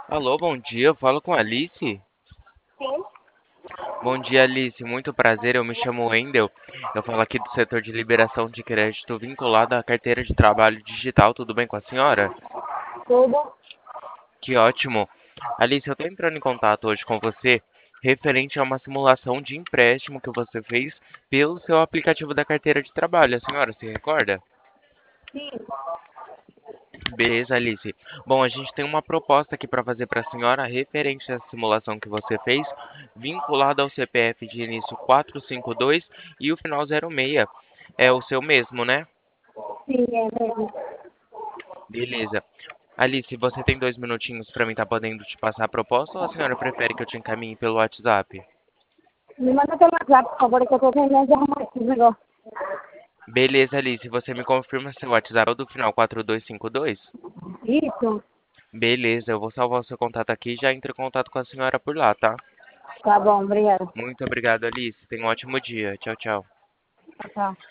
Alô, bom dia. Eu falo com a Alice. Sim. Bom dia, Alice. Muito prazer. Eu me chamo Wendel. Eu falo aqui do setor de liberação de crédito vinculado à carteira de trabalho digital. Tudo bem com a senhora? Tudo. Que ótimo. Alice, eu estou entrando em contato hoje com você referente a uma simulação de empréstimo que você fez pelo seu aplicativo da carteira de trabalho. A senhora se recorda? Sim. Beleza, Alice. Bom, a gente tem uma proposta aqui para fazer para a senhora referente à simulação que você fez, vinculada ao CPF de início 452 e o final 06. É o seu mesmo, né? Sim, é mesmo. Beleza. Alice, você tem 2 minutinhos para mim estar podendo te passar a proposta ou a senhora prefere que eu te encaminhe pelo WhatsApp? Me manda pelo WhatsApp, por favor, que eu tô terminando de arrumar esses negócios. Beleza, Alice. Você me confirma seu WhatsApp é o do final 4252? Isso. Beleza, eu vou salvar o seu contato aqui e já entro em contato com a senhora por lá, tá? Tá bom, obrigada. Muito obrigado, Alice. Tenha um ótimo dia. Tchau, tchau. Tchau, tchau.